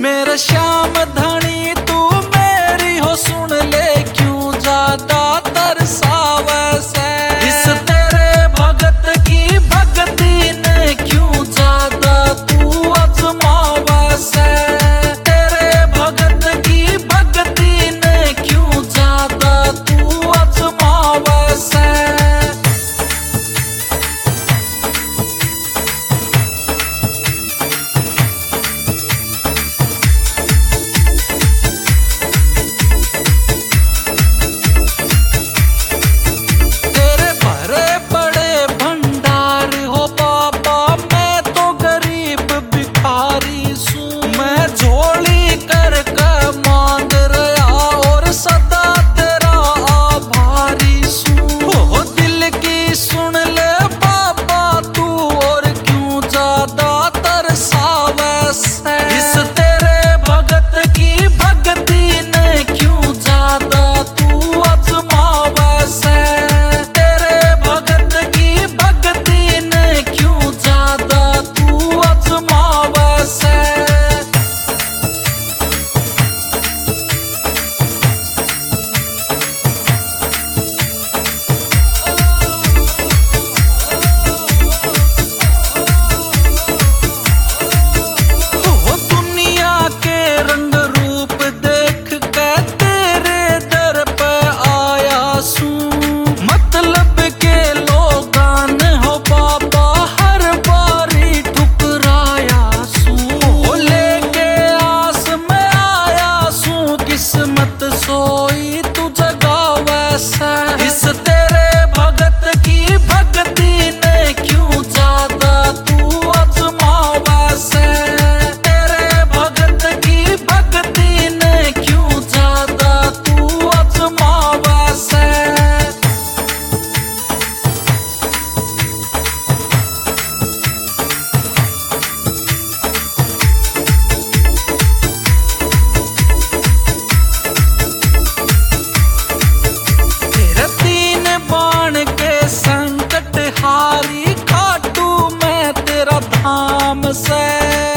मेरे श्याम धनी तू मेरी हो सुन ले, क्यों ज्यादा तरसावे से। इस तेरे भगत की भक्ति ने क्यों ज्यादा तू आजमावे से। तेरे भगत की भक्ति ने क्यों ज्यादा तू आजमावे से। सोई तू जगावे से। इस तेरे भगत की भक्ति ने क्यों ज्यादा तू आजमावे से। तेरे भगत की भक्ति ने क्यों ज्यादा तू आजमावे से। खाटू मैं तेरा धाम से।